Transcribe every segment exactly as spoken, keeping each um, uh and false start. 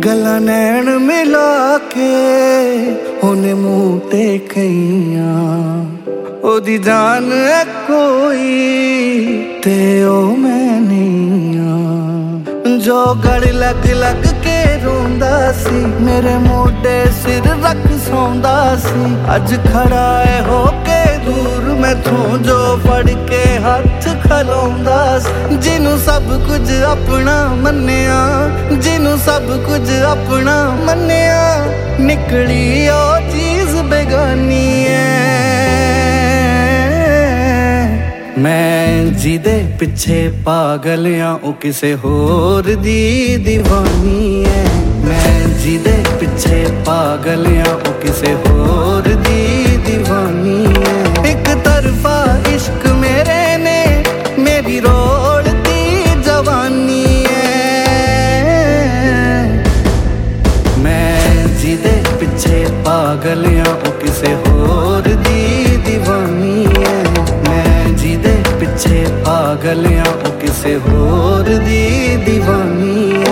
गला नैन मिला के ओने मूंह ते कईयां ओदी जान है कोई ते ओ मैं नहीं आ। जो गड़ लग लग के रोंदा सी मेरे मोढे सिर रख सौंदा सी अज खड़ा है होके दूर मैथों जो फड़ के हथ खलोंदा सी। जिनू सब कुछ अपना मन्निया जिनू सब कुछ अपना मन्निया निकली ओ चीज बेगानी है। मैं जिदे पिछे पागल या ओ किसे होर दी दीवानी है। मैं जिदे पिछे पागल या ओ किसे होर दी दीवानी है। एक तरफा इश्क मेरे ने मेरी रोलती जवानी है। मैं जिदे पिछे पागल या ओ किसे होर दी दीवानी है। जिदे पिछे पागल या ओ किसे होर दी दीवानी है।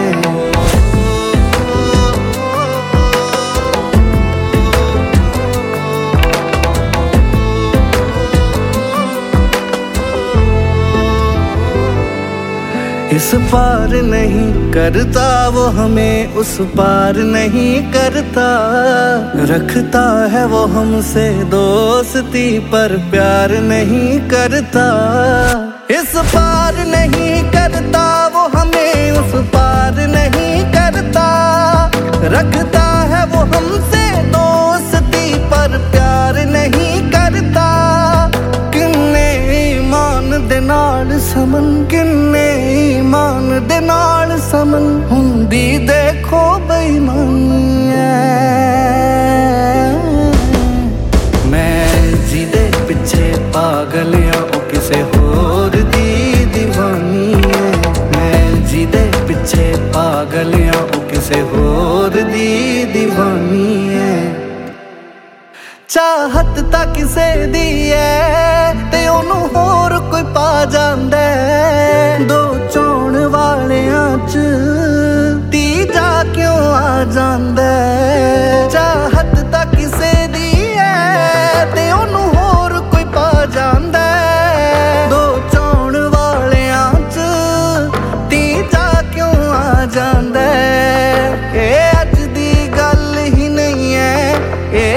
इस पार नहीं करता वो हमें उस पार नहीं करता। रखता है वो हमसे दोस्ती पर प्यार नहीं करता। इस पार नहीं करता वो हमें उस पार नहीं करता। रखता है वो हमसे दोस्ती पर प्यार नहीं करता। किन्ने ईमान दे नाल समन किन्ने ईमान दे नाल समन हुंदी देखो बेईमानी है। मैं जिदे पिछे पागल या ओ किसे होर दी दीवानी है। मैं जिदे पिछे पागल या ओ किसे होर दी दीवानी है। चाहत तां किसे दी है ते ओनू होर कोई पा जांदा है। दो चोण वालियां च तीजा क्यों आ जांदा है। चाहत तां किसे दी है ते ओनू होर कोई पा जांदा है। दो चोण वालियां च तीजा क्यों आ जांदा है। ए अज दी गल ही नहीं है ए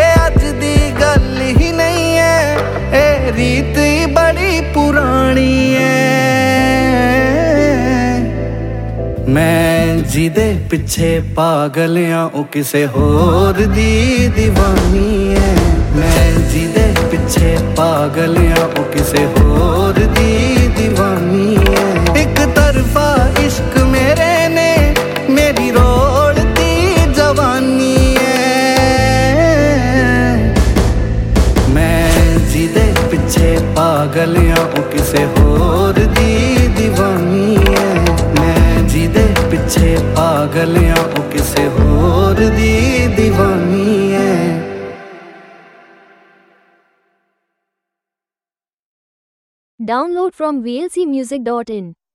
रीत बड़ी पुरानी है। मैं जिदे पिछे पागल या ओ किसे होर दी दीवानी है। मैं जिदे पिछे पागल या ओ किसे होर दी दीवानी है। एक तरफा इश्क मेरे ने मेरी रोलती जवानी पिछे पागल या ओ किसे होर दी दीवानी है। मैं जिदे पिछे पागल या ओ किसे होर दी दीवानी है। Download from V L C music dot in